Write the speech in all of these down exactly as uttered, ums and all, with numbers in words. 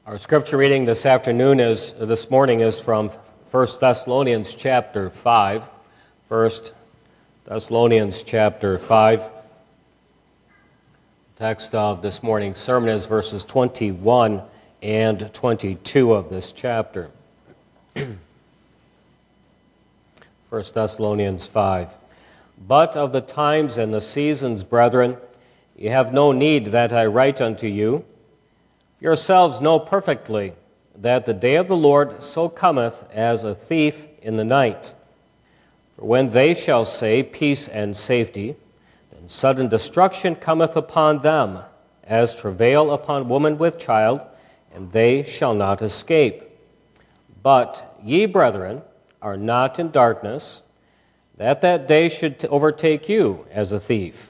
Our scripture reading this afternoon is, this morning is from First Thessalonians chapter five. First Thessalonians chapter five. The text of this morning's sermon is verses twenty-one and twenty-two of this chapter. First Thessalonians five. But of the times and the seasons, brethren, ye have no need that I write unto you. Yourselves know perfectly that the day of the Lord so cometh as a thief in the night. For when they shall say peace and safety, then sudden destruction cometh upon them, as travail upon woman with child, and they shall not escape. But ye, brethren, are not in darkness, that that day should overtake you as a thief.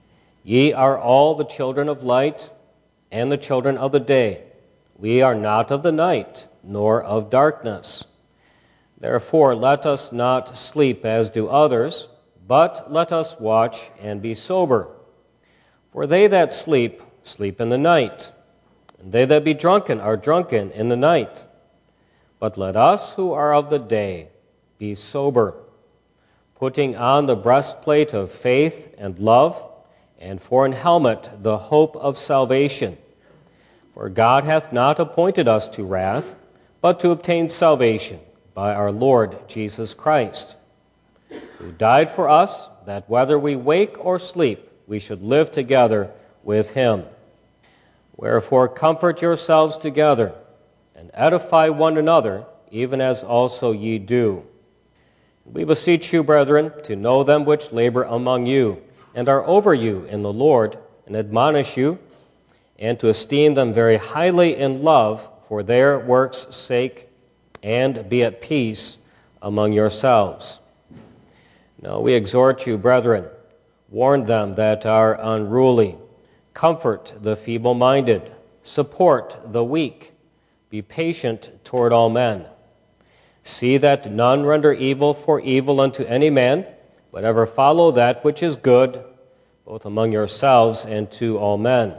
Ye are all the children of light, and the children of the day. We are not of the night, nor of darkness. Therefore let us not sleep as do others, but let us watch and be sober. For they that sleep, sleep in the night, and they that be drunken are drunken in the night. But let us who are of the day be sober, putting on the breastplate of faith and love, and for an helmet the hope of salvation. For God hath not appointed us to wrath, but to obtain salvation by our Lord Jesus Christ, who died for us, that whether we wake or sleep, we should live together with him. Wherefore comfort yourselves together, and edify one another, even as also ye do. We beseech you, brethren, to know them which labor among you, and are over you in the Lord, and admonish you, and to esteem them very highly in love for their works' sake, and be at peace among yourselves. Now we exhort you, brethren, warn them that are unruly, comfort the feeble-minded, support the weak, be patient toward all men. See that none render evil for evil unto any man, but ever follow that which is good, both among yourselves and to all men.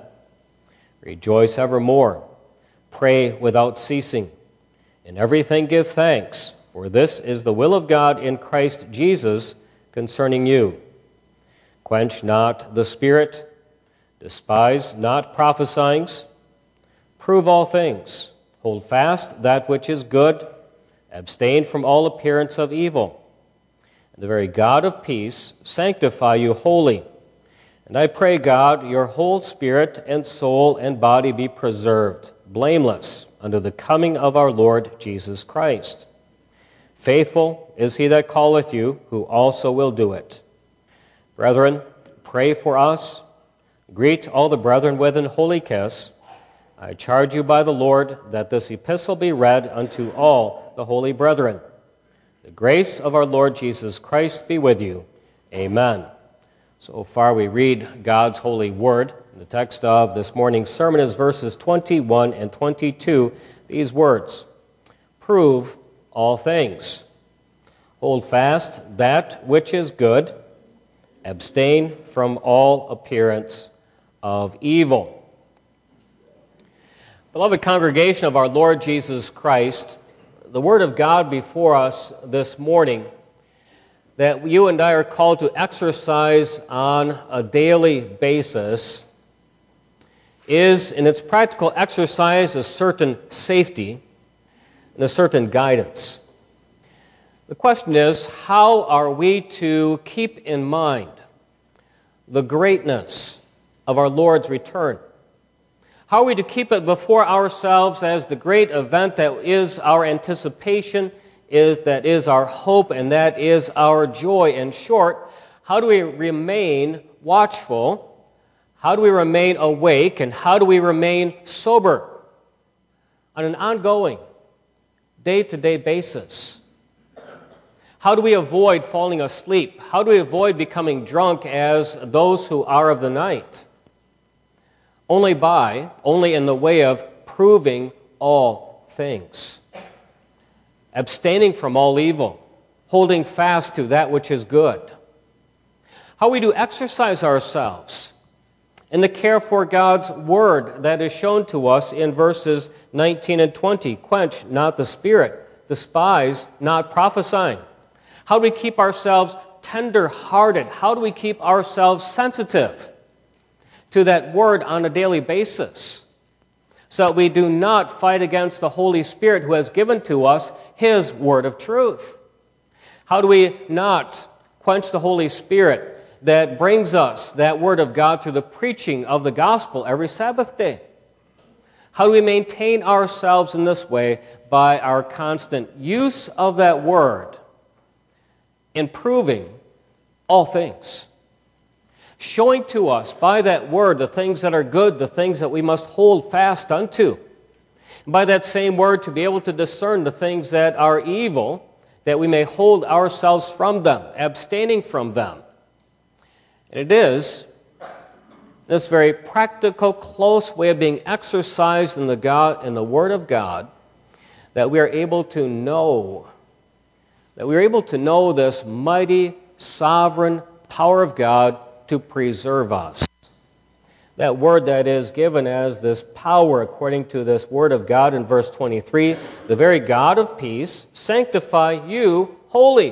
Rejoice evermore, pray without ceasing. In everything give thanks, for this is the will of God in Christ Jesus concerning you. Quench not the spirit, despise not prophesying, prove all things, hold fast that which is good, abstain from all appearance of evil. And the very God of peace sanctify you wholly. And I pray, God, your whole spirit and soul and body be preserved, blameless, unto the coming of our Lord Jesus Christ. Faithful is he that calleth you, who also will do it. Brethren, pray for us. Greet all the brethren with an holy kiss. I charge you by the Lord that this epistle be read unto all the holy brethren. The grace of our Lord Jesus Christ be with you. Amen. So far we read God's holy word. The text of this morning's sermon is verses twenty-one and twenty-two. These words: prove all things. Hold fast that which is good. Abstain from all appearance of evil. Beloved congregation of our Lord Jesus Christ, the word of God before us this morning that you and I are called to exercise on a daily basis is, in its practical exercise, a certain safety and a certain guidance. The question is, how are we to keep in mind the greatness of our Lord's return? How are we to keep it before ourselves as the great event that is our anticipation, is that is our hope, and that is our joy? In short, how do we remain watchful? How do we remain awake? And how do we remain sober on an ongoing, day-to-day basis? How do we avoid falling asleep? How do we avoid becoming drunk as those who are of the night? Only by, only in the way of proving all things. Abstaining from all evil, holding fast to that which is good. How we do exercise ourselves and the care for God's word that is shown to us in verses nineteen and twenty. Quench not the spirit, despise not prophesying. How do we keep ourselves tender-hearted? How do we keep ourselves sensitive to that word on a daily basis, so that we do not fight against the Holy Spirit who has given to us His word of truth? How do we not quench the Holy Spirit that brings us that word of God through the preaching of the gospel every Sabbath day? How do we maintain ourselves in this way? By our constant use of that word, improving all things, showing to us by that word the things that are good, the things that we must hold fast unto. And by that same word to be able to discern the things that are evil, that we may hold ourselves from them, abstaining from them. And it is this very practical, close way of being exercised in the God, in the Word of God, that we are able to know, that we are able to know this mighty, sovereign power of God to preserve us. That word that is given as this power, according to this word of God in verse twenty-three, the very God of peace, sanctify you wholly.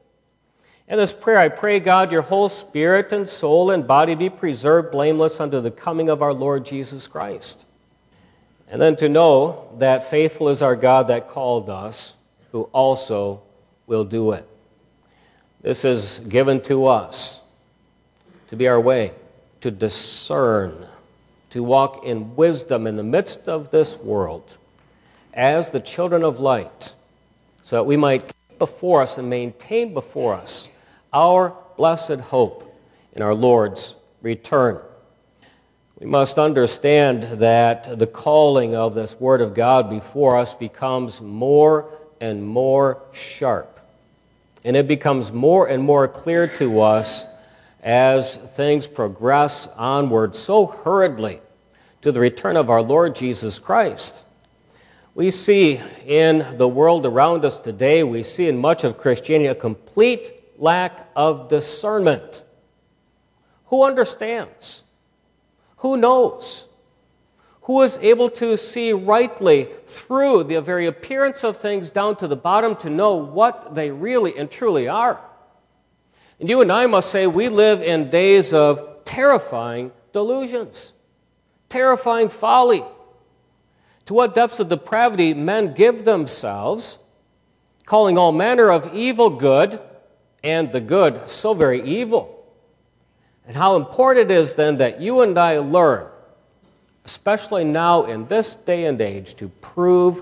In this prayer, I pray, God, your whole spirit and soul and body be preserved blameless unto the coming of our Lord Jesus Christ. And then to know that faithful is our God that called us, who also will do it. This is given to us to be our way, to discern, to walk in wisdom in the midst of this world as the children of light, so that we might keep before us and maintain before us our blessed hope in our Lord's return. We must understand that the calling of this Word of God before us becomes more and more sharp, and it becomes more and more clear to us as things progress onward so hurriedly to the return of our Lord Jesus Christ. We see in the world around us today, we see in much of Christianity a complete lack of discernment. Who understands? Who knows? Who is able to see rightly through the very appearance of things down to the bottom to know what they really and truly are? And you and I must say we live in days of terrifying delusions, terrifying folly. To what depths of depravity men give themselves, calling all manner of evil good, and the good so very evil. And how important it is then that you and I learn, especially now in this day and age, to prove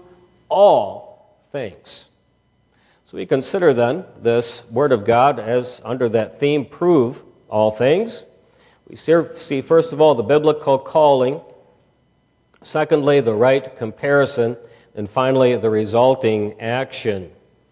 all things. So we consider then this Word of God as under that theme, prove all things. We see first of all the biblical calling, secondly the right comparison, and finally the resulting action.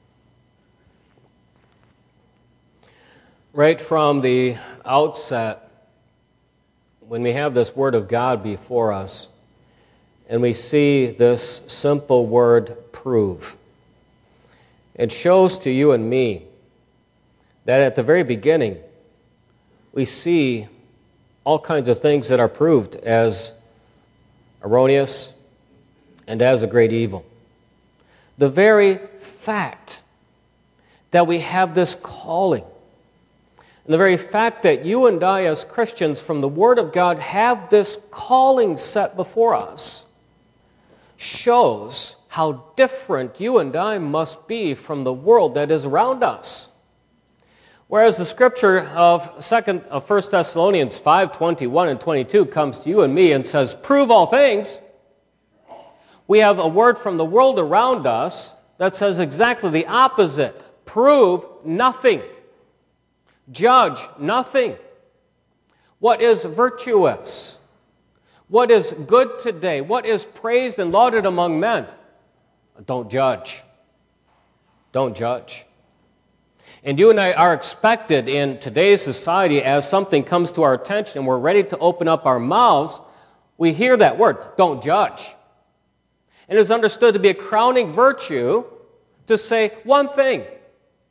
Right from the outset, when we have this Word of God before us, and we see this simple word, prove, it shows to you and me that at the very beginning, we see all kinds of things that are proved as erroneous and as a great evil. The very fact that we have this calling, and the very fact that you and I as Christians from the Word of God have this calling set before us, shows how different you and I must be from the world that is around us. Whereas the scripture of second of First Thessalonians five, twenty-one and twenty-two comes to you and me and says, prove all things, we have a word from the world around us that says exactly the opposite. Prove nothing. Judge nothing. What is virtuous? What is good today? What is praised and lauded among men? Don't judge. Don't judge. And you and I are expected in today's society, as something comes to our attention and we're ready to open up our mouths, we hear that word, don't judge. And it is understood to be a crowning virtue to say one thing,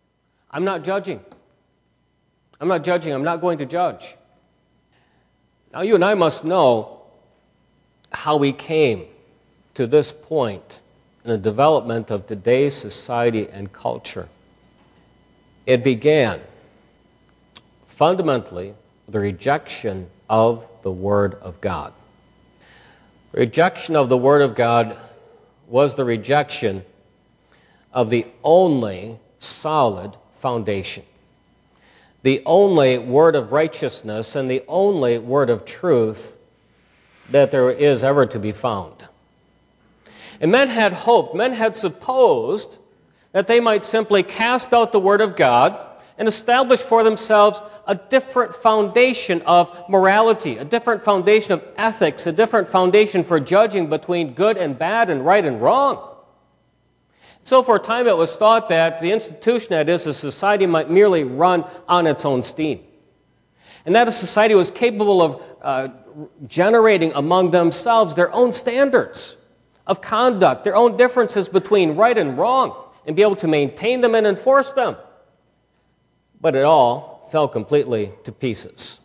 I'm not judging. I'm not judging. I'm not going to judge. Now, you and I must know how we came to this point in the development of today's society and culture. It began fundamentally with the rejection of the Word of God. The rejection of the Word of God was the rejection of the only solid foundation, the only word of righteousness and the only word of truth that there is ever to be found. And men had hoped, men had supposed that they might simply cast out the Word of God and establish for themselves a different foundation of morality, a different foundation of ethics, a different foundation for judging between good and bad and right and wrong. So for a time it was thought that the institution, that is, a society, might merely run on its own steam. And that a society was capable of uh, generating among themselves their own standards of conduct, their own differences between right and wrong, and be able to maintain them and enforce them. But it all fell completely to pieces.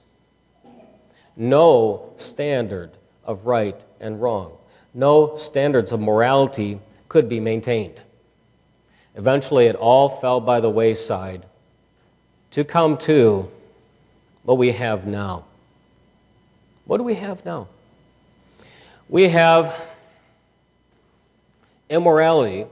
No standard of right and wrong, no standards of morality could be maintained. Eventually, it all fell by the wayside to come to what we have now. What do we have now? We have immorality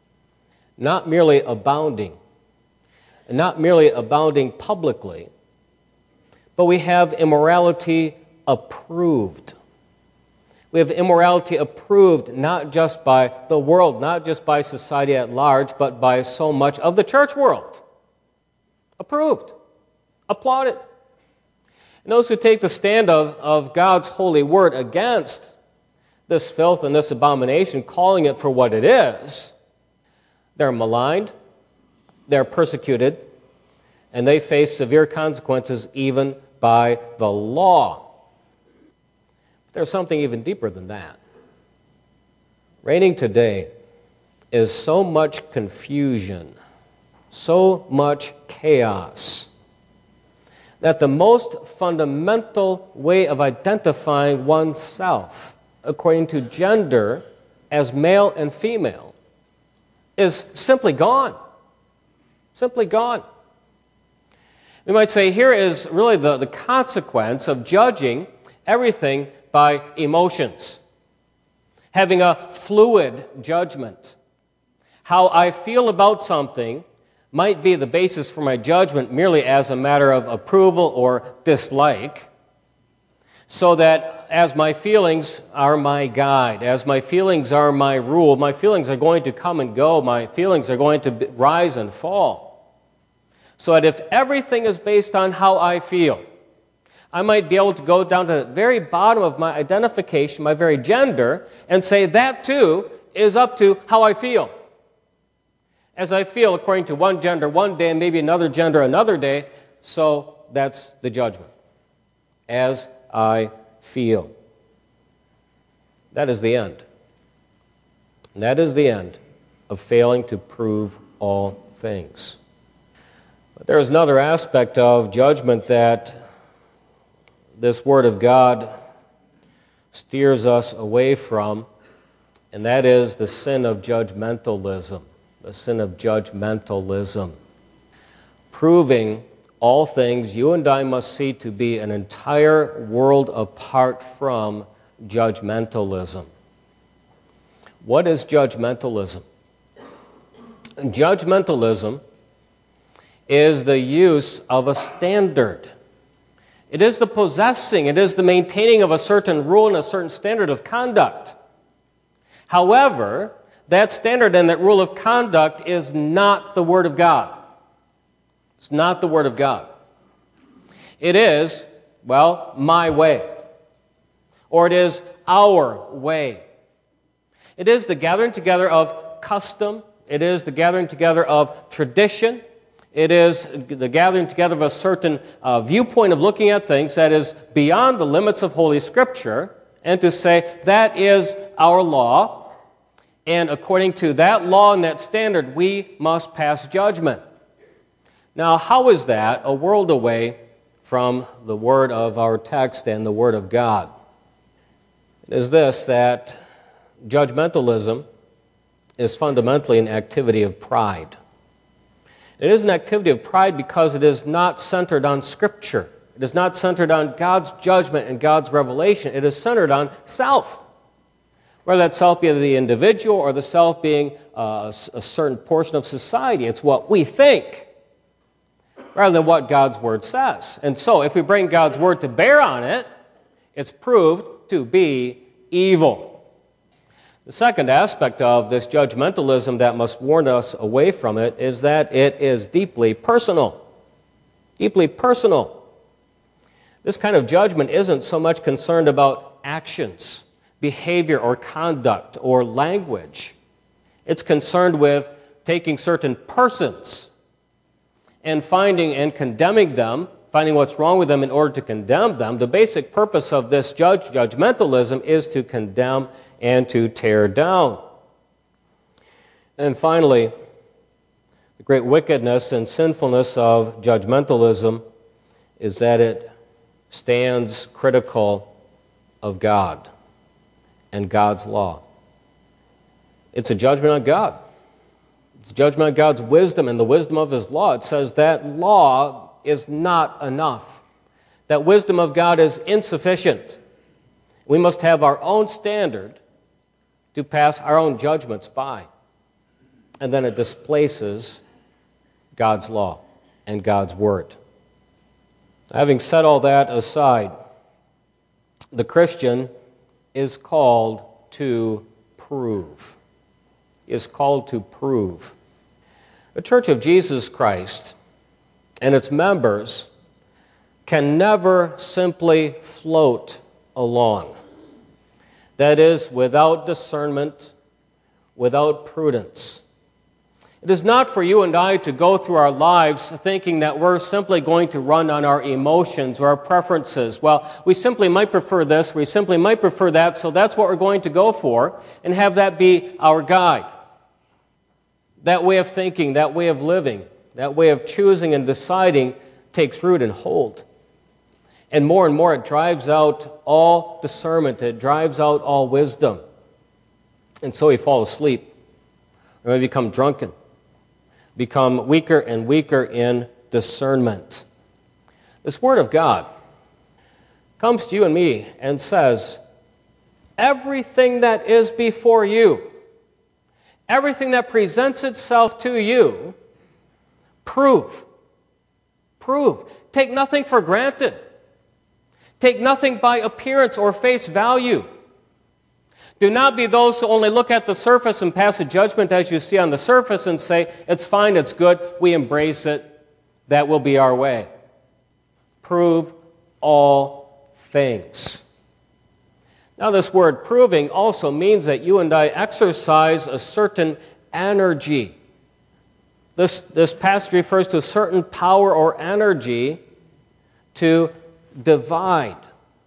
not merely abounding, and not merely abounding publicly, but we have immorality approved. We have immorality approved not just by the world, not just by society at large, but by so much of the church world. Approved. Applauded. And those who take the stand of, of God's holy word against this filth and this abomination, calling it for what it is, they're maligned, they're persecuted, and they face severe consequences even by the law. There's something even deeper than that. Reigning today is so much confusion, so much chaos, that the most fundamental way of identifying oneself according to gender as male and female is simply gone. Simply gone. We might say here is really the, the consequence of judging everything by emotions, having a fluid judgment. How I feel about something might be the basis for my judgment merely as a matter of approval or dislike, so that as my feelings are my guide, as my feelings are my rule, my feelings are going to come and go, my feelings are going to rise and fall. So that if everything is based on how I feel, I might be able to go down to the very bottom of my identification, my very gender, and say that too is up to how I feel. As I feel according to one gender one day and maybe another gender another day, so that's the judgment. As I feel. That is the end. And that is the end of failing to prove all things. But there is another aspect of judgment that this Word of God steers us away from, and that is the sin of judgmentalism. The sin of judgmentalism. Proving all things you and I must see to be an entire world apart from judgmentalism. What is judgmentalism? Judgmentalism is the use of a standard. It is the possessing, it is the maintaining of a certain rule and a certain standard of conduct. However, that standard and that rule of conduct is not the Word of God. It's not the Word of God. It is, well, my way. Or it is our way. It is the gathering together of custom. It is the gathering together of tradition. It is the gathering together of a certain uh, viewpoint of looking at things that is beyond the limits of Holy Scripture, and to say that is our law, and according to that law and that standard, we must pass judgment. Now, how is that a world away from the word of our text and the word of God. It is this, that judgmentalism is fundamentally an activity of pride. It is an activity of pride because it is not centered on Scripture. It is not centered on God's judgment and God's revelation. It is centered on self. Whether that self be the individual or the self being uh, a certain portion of society, it's what we think rather than what God's Word says. And so if we bring God's Word to bear on it, it's proved to be evil. The second aspect of this judgmentalism that must warn us away from it is that it is deeply personal. Deeply personal. This kind of judgment isn't so much concerned about actions, behavior, or conduct, or language. It's concerned with taking certain persons and finding and condemning them, finding what's wrong with them in order to condemn them. The basic purpose of this judge judgmentalism is to condemn and to tear down. And finally, the great wickedness and sinfulness of judgmentalism is that it stands critical of God and God's law. It's a judgment on God. It's a judgment on God's wisdom and the wisdom of His law. It says that law is not enough. That wisdom of God is insufficient. We must have our own standard to pass our own judgments by. And then it displaces God's law and God's word. Having set all that aside, the Christian is called to prove. He is called to prove. The Church of Jesus Christ and its members can never simply float along. That is, without discernment, without prudence. It is not for you and I to go through our lives thinking that we're simply going to run on our emotions or our preferences. Well, we simply might prefer this, we simply might prefer that, so that's what we're going to go for, and have that be our guide. That way of thinking, that way of living, that way of choosing and deciding takes root and hold. And more and more it drives out all discernment, it drives out all wisdom. And so we fall asleep, or we become drunken, become weaker and weaker in discernment. This Word of God comes to you and me and says, everything that is before you, everything that presents itself to you, prove. Prove. Take nothing for granted. Take nothing by appearance or face value. Do not be those who only look at the surface and pass a judgment as you see on the surface and say, it's fine, it's good, we embrace it, that will be our way. Prove all things. Now, this word proving also means that you and I exercise a certain energy. This, this passage refers to a certain power or energy to divide,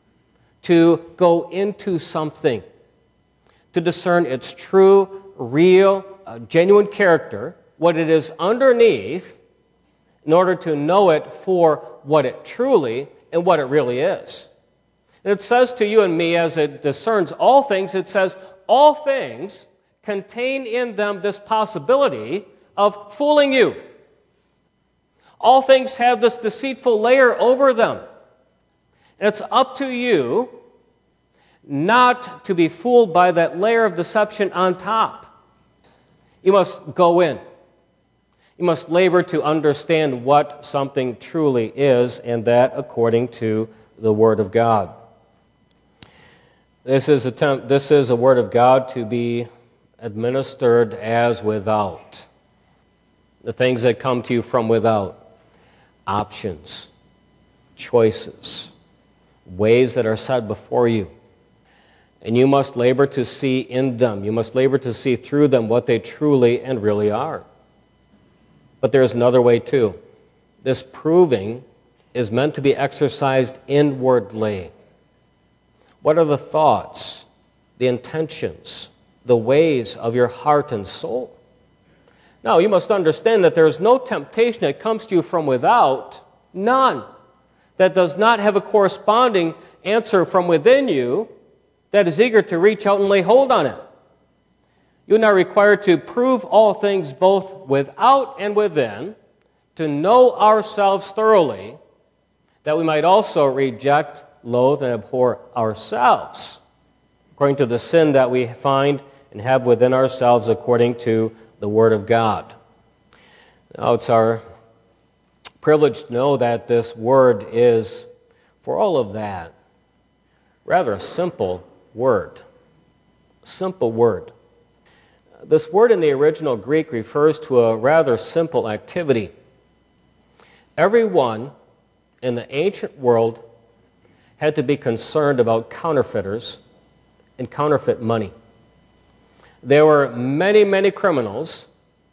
to go into something, to discern its true, real, uh, genuine character, what it is underneath, in order to know it for what it truly and what it really is. And it says to you and me, as it discerns all things, it says all things contain in them this possibility of fooling you. All things have this deceitful layer over them. It's up to you not to be fooled by that layer of deception on top. You must go in. You must labor to understand what something truly is, and that according to the Word of God. This is a, temp- this is a Word of God to be administered as without. The things that come to you from without. Options, choices, ways that are set before you. And you must labor to see in them. You must labor to see through them what they truly and really are. But there's another way too. This proving is meant to be exercised inwardly. What are the thoughts, the intentions, the ways of your heart and soul? Now, you must understand that there is no temptation that comes to you from without. None. that does not have a corresponding answer from within you that is eager to reach out and lay hold on it. You are now required to prove all things both without and within, to know ourselves thoroughly, that we might also reject, loathe, and abhor ourselves, according to the sin that we find and have within ourselves according to the Word of God. Now, it's our privilege to know that this Word is, for all of that, rather a simple word. A simple word. This word in the original Greek refers to a rather simple activity. Everyone in the ancient world had to be concerned about counterfeiters and counterfeit money. There were many, many criminals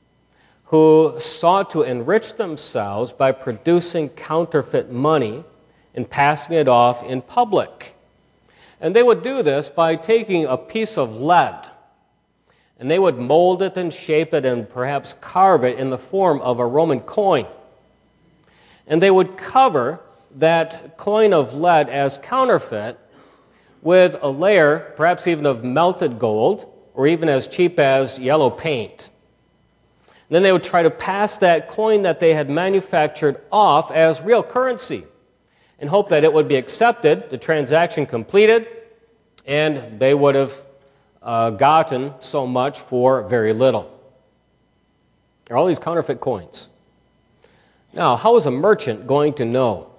who sought to enrich themselves by producing counterfeit money and passing it off in public. And they would do this by taking a piece of lead, and they would mold it and shape it and perhaps carve it in the form of a Roman coin. And they would cover that coin of lead as counterfeit with a layer, perhaps even of melted gold, or even as cheap as yellow paint. And then they would try to pass that coin that they had manufactured off as real currency and hope that it would be accepted, the transaction completed, and they would have uh, gotten so much for very little. There are all these counterfeit coins. Now, how is a merchant going to know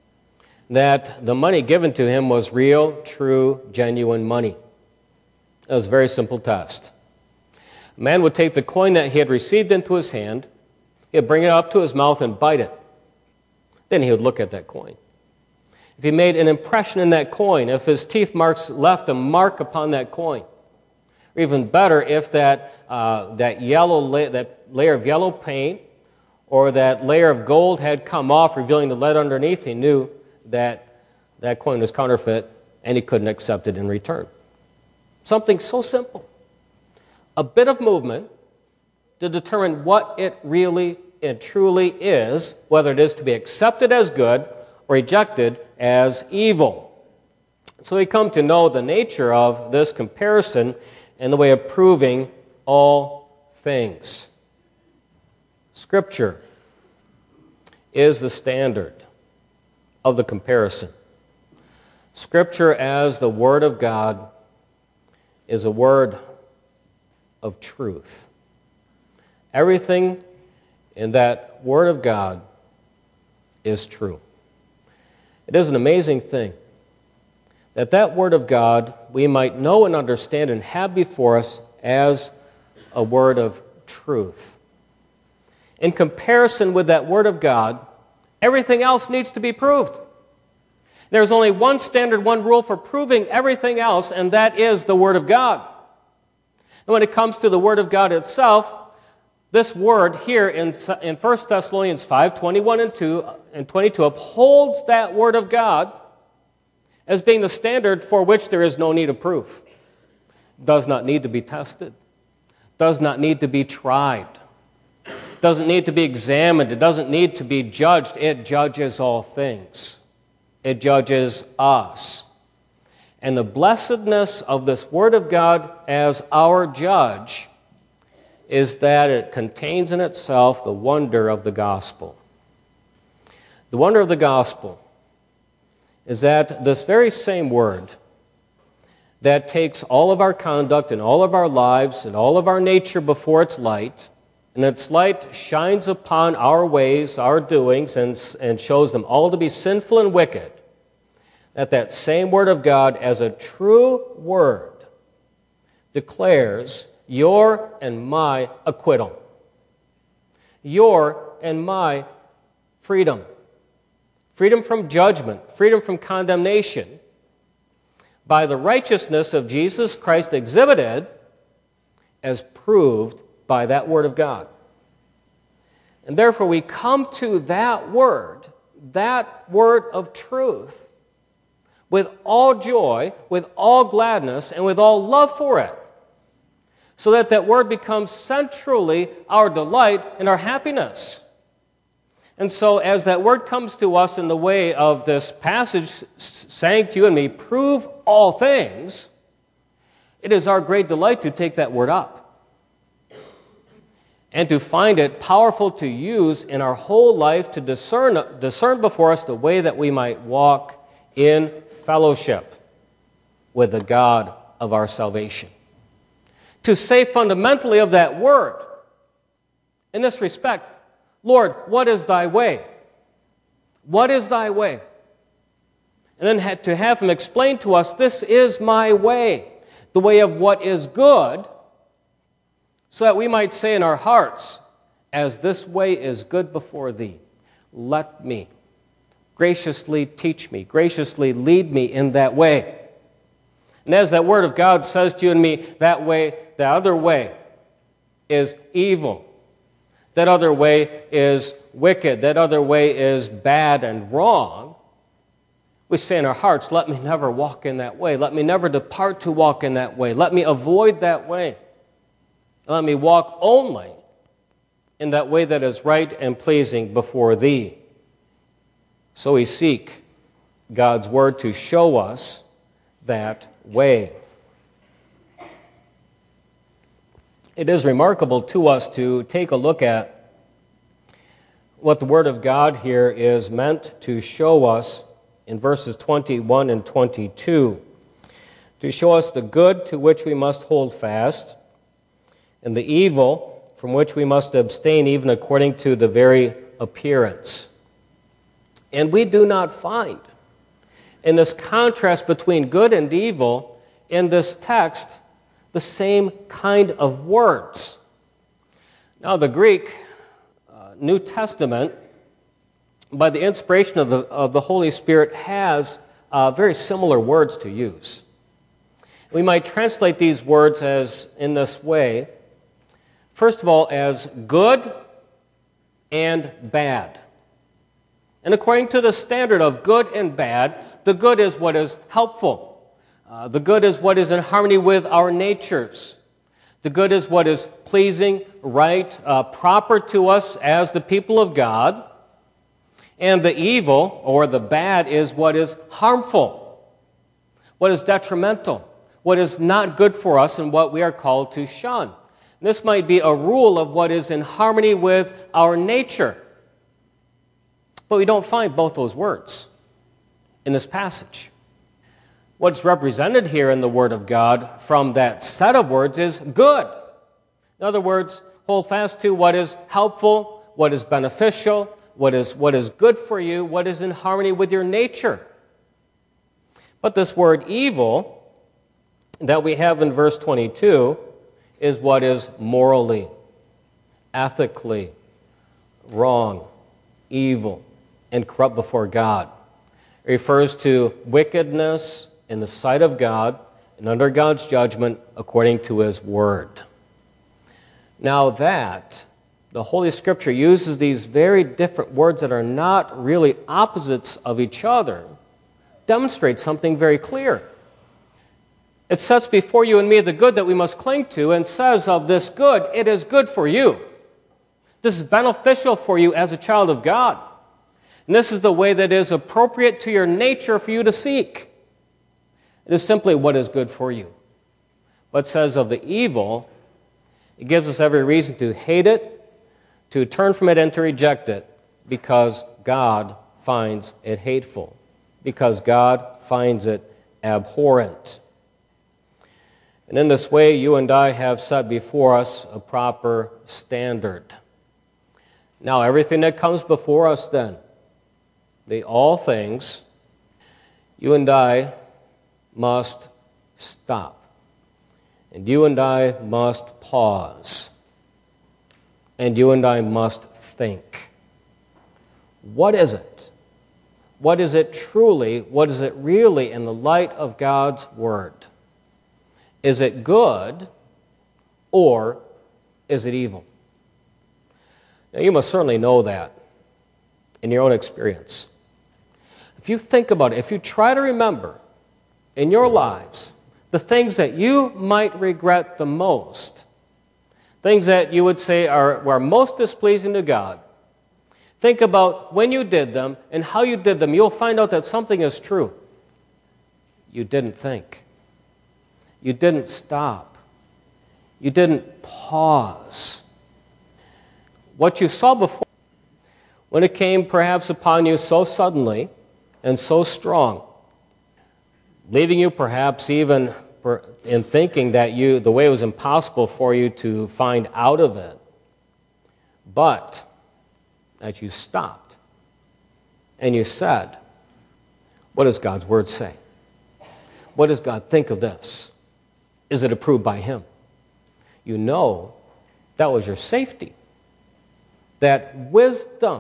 that the money given to him was real, true, genuine money? It was a very simple test. A man would take the coin that he had received into his hand, he would bring it up to his mouth and bite it. Then he would look at that coin. If he made an impression in that coin, if his teeth marks left a mark upon that coin, or even better, if that uh, that yellow la- that layer of yellow paint or that layer of gold had come off, revealing the lead underneath, he knew that that coin was counterfeit and he couldn't accept it in return. Something so simple. A bit of movement to determine what it really and truly is, whether it is to be accepted as good or rejected as evil. So we come to know the nature of this comparison and the way of proving all things. Scripture is the standard of the comparison. Scripture as the Word of God is a word of truth. Everything in that Word of God is true. It is an amazing thing that that Word of God we might know and understand and have before us as a word of truth. In comparison with that Word of God, everything else needs to be proved. There's only one standard, one rule for proving everything else, and that is the Word of God. And when it comes to the Word of God itself, this word here in, in First Thessalonians five, twenty-one and two and twenty-two upholds that Word of God as being the standard for which there is no need of proof. Does not need to be tested. Does not need to be tried. Doesn't need to be examined. It doesn't need to be judged. It judges all things. It judges us. And the blessedness of this Word of God as our judge is that it contains in itself the wonder of the gospel. The wonder of the gospel is that this very same Word that takes all of our conduct and all of our lives and all of our nature before its light, and its light shines upon our ways, our doings, and, and shows them all to be sinful and wicked, that that same Word of God as a true Word declares your and my acquittal, your and my freedom, freedom from judgment, freedom from condemnation, by the righteousness of Jesus Christ exhibited as proved by that Word of God. And therefore we come to that Word, that Word of truth, with all joy, with all gladness, and with all love for it, so that that Word becomes centrally our delight and our happiness. And so as that word comes to us in the way of this passage saying to you and me, prove all things, it is our great delight to take that word up and to find it powerful to use in our whole life to discern, discern before us the way that we might walk in fellowship with the God of our salvation. To say fundamentally of that word, in this respect, Lord, what is thy way? What is thy way? And then to have him explain to us, this is my way, the way of what is good, so that we might say in our hearts, as this way is good before thee, let me graciously teach me, graciously lead me in that way. And as that word of God says to you and me, that way, the other way is evil. That other way is wicked. That other way is bad and wrong. We say in our hearts, let me never walk in that way. Let me never depart to walk in that way. Let me avoid that way. Let me walk only in that way that is right and pleasing before thee. So we seek God's word to show us that way. It is remarkable to us to take a look at what the Word of God here is meant to show us in verses twenty-one and twenty-two, to show us the good to which we must hold fast and the evil from which we must abstain even according to the very appearance. And we do not find in this contrast between good and evil in this text the same kind of words. Now, the Greek uh, New Testament, by the inspiration of the, of the Holy Spirit, has uh, very similar words to use. We might translate these words as in this way. First of all, as good and bad. And according to the standard of good and bad, the good is what is helpful. Uh, the good is what is in harmony with our natures. The good is what is pleasing, right, uh, proper to us as the people of God. And the evil, or the bad, is what is harmful, what is detrimental, what is not good for us, and what we are called to shun. And this might be a rule of what is in harmony with our nature. But we don't find both those words in this passage. What's represented here in the Word of God from that set of words is good. In other words, hold fast to what is helpful, what is beneficial, what is, what is good for you, what is in harmony with your nature. But this word evil that we have in verse twenty-two is what is morally, ethically wrong, evil, and corrupt before God. It refers to wickedness in the sight of God and under God's judgment according to His Word. Now that the Holy Scripture uses these very different words that are not really opposites of each other, demonstrates something very clear. It sets before you and me the good that we must cling to and says of this good, it is good for you. This is beneficial for you as a child of God. And this is the way that is appropriate to your nature for you to seek. It is simply what is good for you. But it says of the evil, it gives us every reason to hate it, to turn from it, and to reject it, because God finds it hateful, because God finds it abhorrent. And in this way, you and I have set before us a proper standard. Now, everything that comes before us then, the all things, you and I must stop. And you and I must pause. And you and I must think. What is it? What is it truly? What is it really in the light of God's Word? Is it good or is it evil? Now, you must certainly know that in your own experience. If you think about it, if you try to remember in your lives the things that you might regret the most, things that you would say are, are most displeasing to God, think about when you did them and how you did them, you'll find out that something is true. You didn't think. You didn't stop. You didn't pause. What you saw before, when it came perhaps upon you so suddenly and so strong, leaving you perhaps even in thinking that you the way was impossible for you to find out of it, but that you stopped and you said, what does God's Word say? What does God think of this? Is it approved by Him? You know that was your safety. That wisdom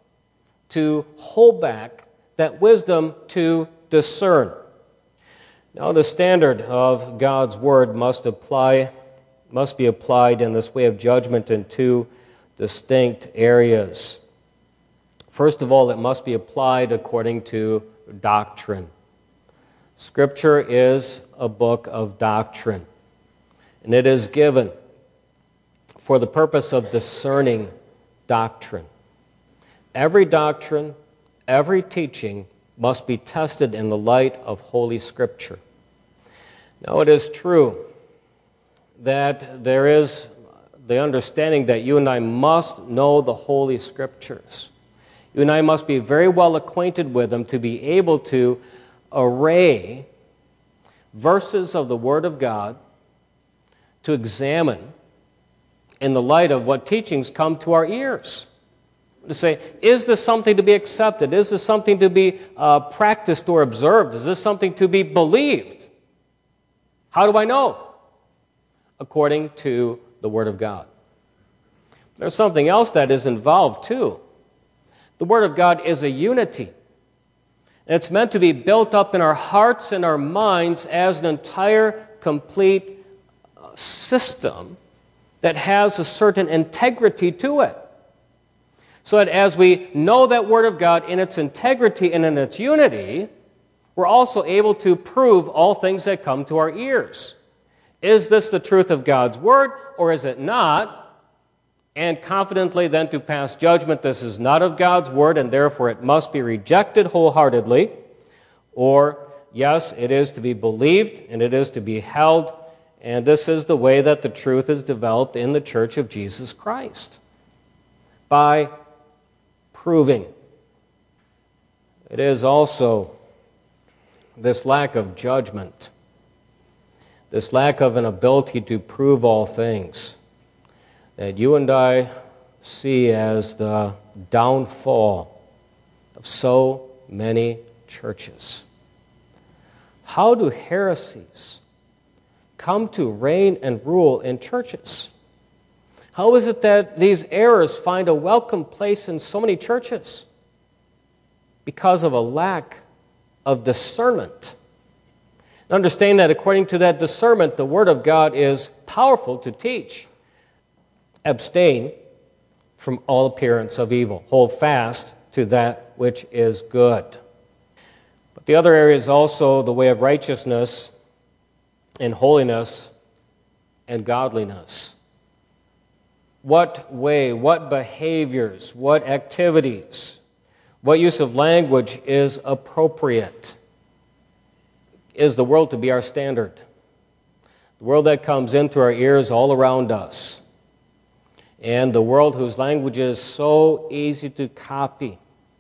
to hold back, that wisdom to discern. Now, the standard of God's Word must apply, must be applied in this way of judgment in two distinct areas. First of all, it must be applied according to doctrine. Scripture is a book of doctrine, and it is given for the purpose of discerning doctrine. Every doctrine, every teaching must be tested in the light of Holy Scripture. Now, it is true that there is the understanding that you and I must know the Holy Scriptures. You and I must be very well acquainted with them to be able to array verses of the Word of God, to examine in the light of what teachings come to our ears. To say, is this something to be accepted? Is this something to be uh, practiced or observed? Is this something to be believed? How do I know? According to the Word of God. There's something else that is involved too. The Word of God is a unity. And it's meant to be built up in our hearts and our minds as an entire, complete system that has a certain integrity to it. So that as we know that Word of God in its integrity and in its unity, we're also able to prove all things that come to our ears. Is this the truth of God's Word, or is it not? And confidently then to pass judgment, this is not of God's Word, and therefore it must be rejected wholeheartedly. Or, yes, it is to be believed, and it is to be held, and this is the way that the truth is developed in the Church of Jesus Christ. By proving. It is also this lack of judgment, this lack of an ability to prove all things, that you and I see as the downfall of so many churches. How do heresies come to reign and rule in churches? How is it that these errors find a welcome place in so many churches? Because of a lack of discernment. Understand that according to that discernment, the Word of God is powerful to teach. Abstain from all appearance of evil. Hold fast to that which is good. But the other area is also the way of righteousness and holiness and godliness. What way, what behaviors, what activities, what use of language is appropriate? Is the world to be our standard? The world that comes into our ears all around us. And the world whose language is so easy to copy.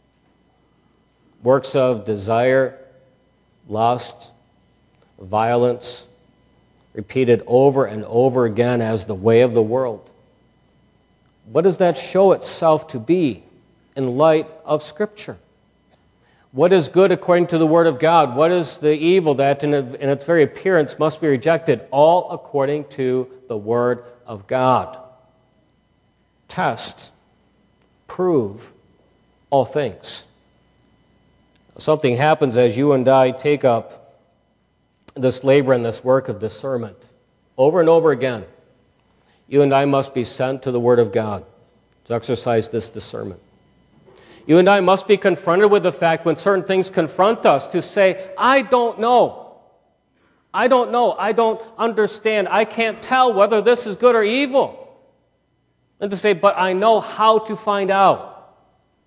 Works of desire, lust, violence, repeated over and over again as the way of the world. What does that show itself to be in light of Scripture? What is good according to the Word of God? What is the evil that in its very appearance must be rejected? All according to the Word of God. Test, prove all things. Something happens as you and I take up this labor and this work of discernment. Over and over again, you and I must be sent to the Word of God to exercise this discernment. You and I must be confronted with the fact when certain things confront us to say, I don't know. I don't know. I don't understand. I can't tell whether this is good or evil. And to say, but I know how to find out.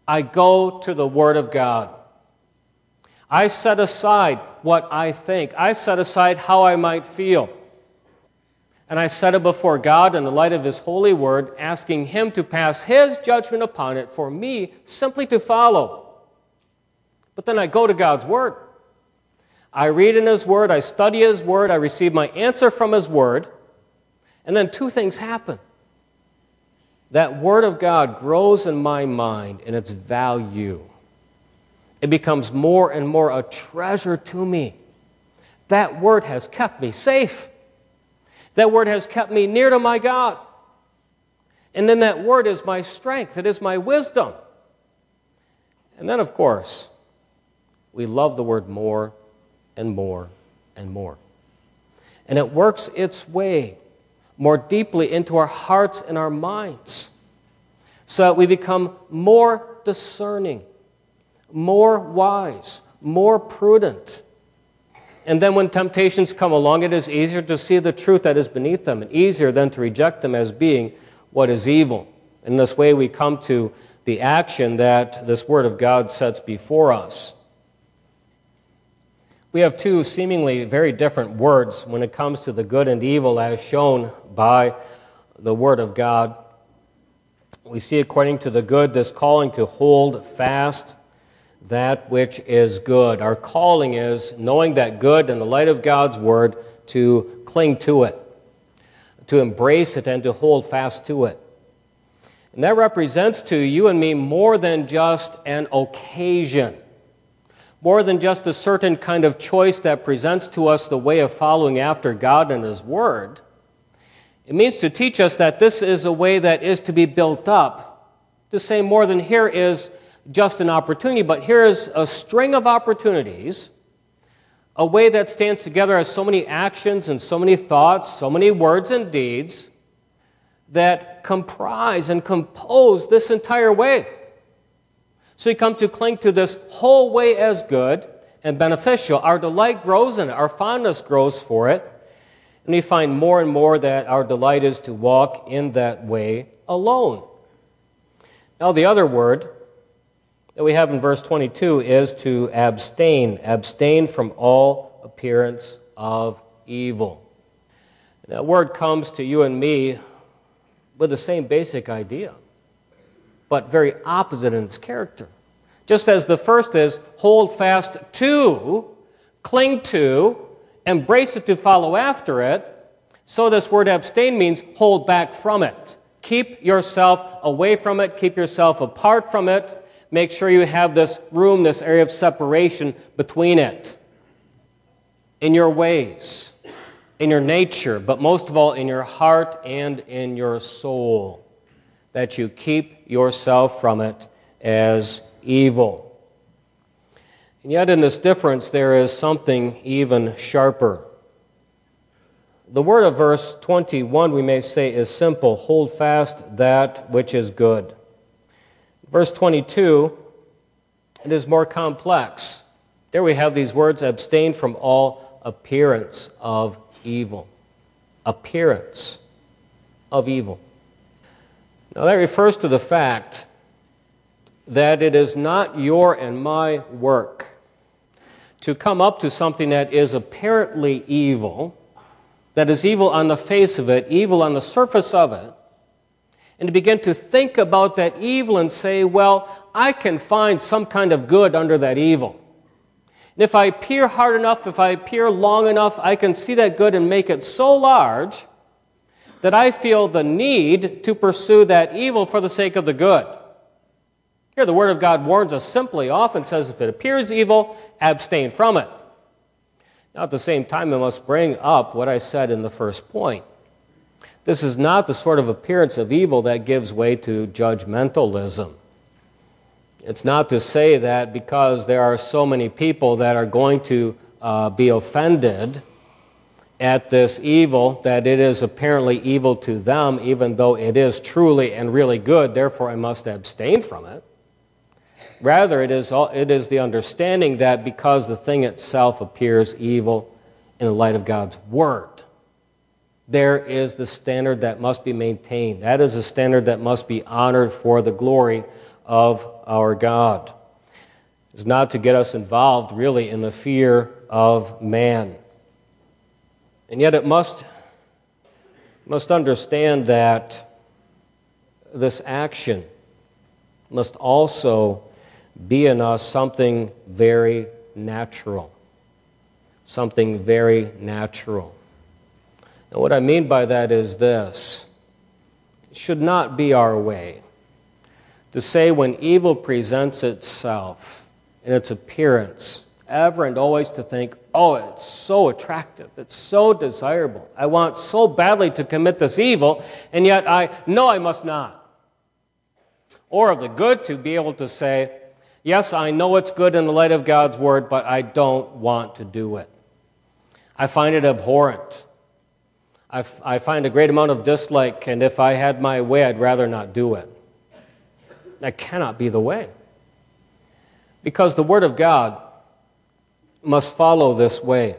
I go to the Word of God. I set aside what I think. I set aside how I might feel. And I set it before God in the light of His holy word, asking Him to pass His judgment upon it for me simply to follow. But then I go to God's word. I read in His word, I study His word, I receive my answer from His word, and then two things happen. That word of God grows in my mind in its value. It becomes more and more a treasure to me. That word has kept me safe. That word has kept me near to my God. And then that word is my strength. It is my wisdom. And then, of course, we love the word more and more and more. And it works its way more deeply into our hearts and our minds so that we become more discerning, more wise, more prudent. And then when temptations come along, it is easier to see the truth that is beneath them and easier than to reject them as being what is evil. In this way, we come to the action that this Word of God sets before us. We have two seemingly very different words when it comes to the good and evil as shown by the Word of God. We see, according to the good, this calling to hold fast that which is good. Our calling is, knowing that good in the light of God's word, to cling to it, to embrace it, and to hold fast to it. And that represents to you and me more than just an occasion, more than just a certain kind of choice that presents to us the way of following after God and His word. It means to teach us that this is a way that is to be built up. To say more than here is just an opportunity, but here is a string of opportunities, a way that stands together as so many actions and so many thoughts, so many words and deeds that comprise and compose this entire way. So we come to cling to this whole way as good and beneficial. Our delight grows in it, our fondness grows for it, and we find more and more that our delight is to walk in that way alone. Now the other word that we have in verse twenty-two is to abstain. Abstain from all appearance of evil. That word comes to you and me with the same basic idea, but very opposite in its character. Just as the first is hold fast to, cling to, embrace it to follow after it, so this word abstain means hold back from it. Keep yourself away from it, keep yourself apart from it. Make sure you have this room, this area of separation between it. In your ways, in your nature, but most of all in your heart and in your soul, that you keep yourself from it as evil. And yet in this difference there is something even sharper. The word of verse twenty-one, we may say, is simple. Hold fast that which is good. Verse twenty-two, it is more complex. There we have these words, abstain from all appearance of evil. Appearance of evil. Now that refers to the fact that it is not your and my work to come up to something that is apparently evil, that is evil on the face of it, evil on the surface of it, and to begin to think about that evil and say, well, I can find some kind of good under that evil. And if I peer hard enough, if I peer long enough, I can see that good and make it so large that I feel the need to pursue that evil for the sake of the good. Here the Word of God warns us simply, often says, if it appears evil, abstain from it. Now at the same time, I must bring up what I said in the first point. This is not the sort of appearance of evil that gives way to judgmentalism. It's not to say that because there are so many people that are going to uh, be offended at this evil, that it is apparently evil to them, even though it is truly and really good, therefore I must abstain from it. Rather, it is, all, it is the understanding that because the thing itself appears evil in the light of God's Word, there is the standard that must be maintained. That is a standard that must be honored for the glory of our God. It is not to get us involved, really, in the fear of man. And yet it must, must understand that this action must also be in us something very natural. Something very natural. And what I mean by that is this. It should not be our way to say when evil presents itself in its appearance, ever and always to think, oh, it's so attractive, it's so desirable, I want so badly to commit this evil, and yet I know I must not. Or of the good to be able to say, yes, I know it's good in the light of God's word, but I don't want to do it. I find it abhorrent. I, f- I find a great amount of dislike, and if I had my way, I'd rather not do it. That cannot be the way. Because the Word of God must follow this way.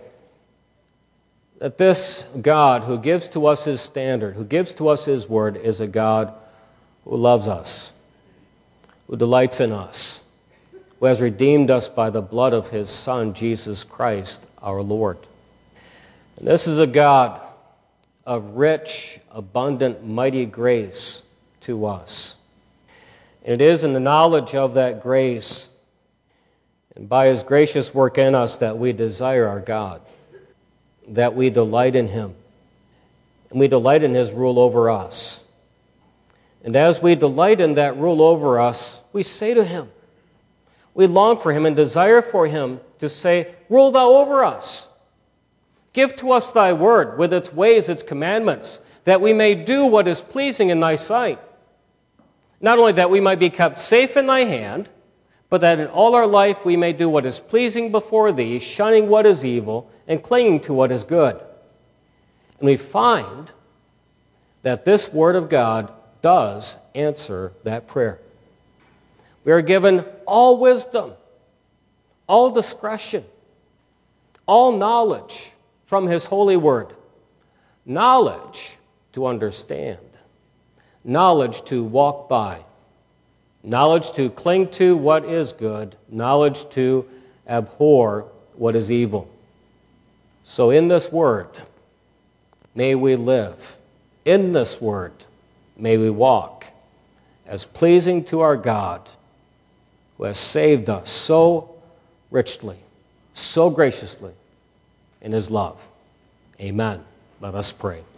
That this God who gives to us His standard, who gives to us His Word, is a God who loves us, who delights in us, who has redeemed us by the blood of His Son, Jesus Christ, our Lord. And this is a God of rich, abundant, mighty grace to us. And it is in the knowledge of that grace and by His gracious work in us that we desire our God, that we delight in Him, and we delight in His rule over us. And as we delight in that rule over us, we say to Him, we long for Him and desire for Him to say, rule Thou over us. Give to us Thy word with its ways, its commandments, that we may do what is pleasing in Thy sight. Not only that we might be kept safe in Thy hand, but that in all our life we may do what is pleasing before Thee, shunning what is evil and clinging to what is good. And we find that this Word of God does answer that prayer. We are given all wisdom, all discretion, all knowledge from His holy Word. Knowledge to understand, knowledge to walk by, knowledge to cling to what is good, knowledge to abhor what is evil. So in this Word, may we live. In this Word, may we walk as pleasing to our God, who has saved us so richly, so graciously in His love. Amen. Let us pray.